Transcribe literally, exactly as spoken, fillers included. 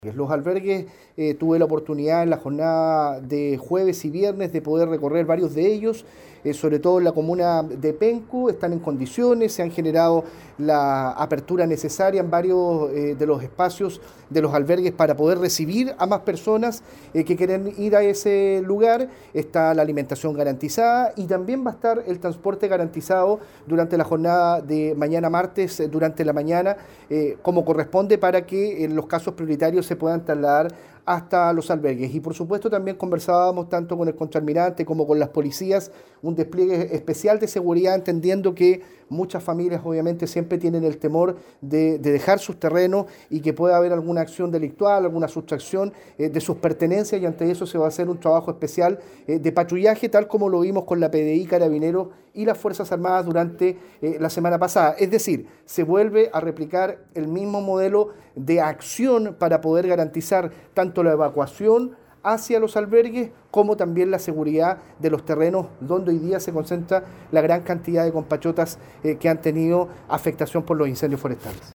Los albergues, eh, tuve la oportunidad en la jornada de jueves y viernes de poder recorrer varios de ellos, eh, sobre todo en la comuna de Penco. Están en condiciones, se han generado la apertura necesaria en varios eh, de los espacios de los albergues para poder recibir a más personas eh, que quieren ir a ese lugar. Está la alimentación garantizada y también va a estar el transporte garantizado durante la jornada de mañana martes, eh, durante la mañana, eh, como corresponde, para que en los casos prioritarios se puedan trasladar hasta los albergues. Y por supuesto también conversábamos tanto con el contraalmirante como con las policías, un despliegue especial de seguridad, entendiendo que muchas familias obviamente siempre tienen el temor de, de dejar sus terrenos y que pueda haber alguna acción delictual, alguna sustracción eh, de sus pertenencias, y ante eso se va a hacer un trabajo especial eh, de patrullaje, tal como lo vimos con la P D I, Carabineros y las Fuerzas Armadas durante eh, la semana pasada. Es decir, se vuelve a replicar el mismo modelo de acción para poder garantizar tanto la evacuación hacia los albergues como también la seguridad de los terrenos donde hoy día se concentra la gran cantidad de compatriotas eh, que han tenido afectación por los incendios forestales.